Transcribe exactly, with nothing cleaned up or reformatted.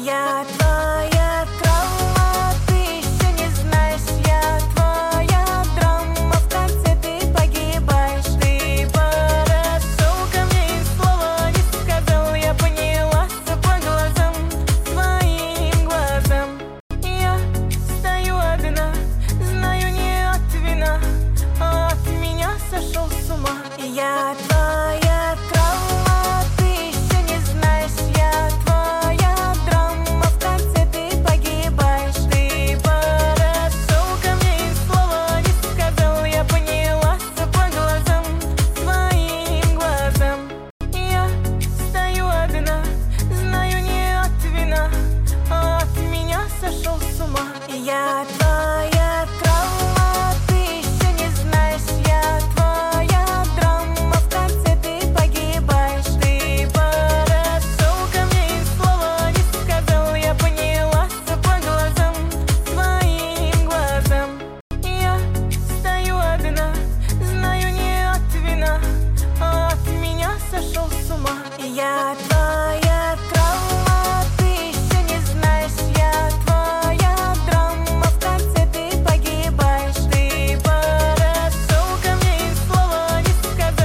Я твоя травма, ты еще не знаешь. Я твоя драма, в конце ты погибаешь. Ты подошел ко мне и слова не сказал. Я поняла по глазам, твоим глазам. Я стою одна, знаю, не от вина, а от меня сошел с ума. Я твоя травма, ты еще не знаешь. Я твоя драма, в конце ты погибаешь. Ты подошел ко мне и слова не сказал. Я поняла по глазам, твоим глазам. Я стою одна, знаю, не от вина, а от меня сошел с ума. Я твоя травма, ты еще не знаешь. Я твоя драма, в конце ты погибаешь. Ты подошел ко мне и слова не сказал. Я поняла по глазам, твоим глазам. Я стою одна, знаю, не от вина, а от меня сошел с ума. Я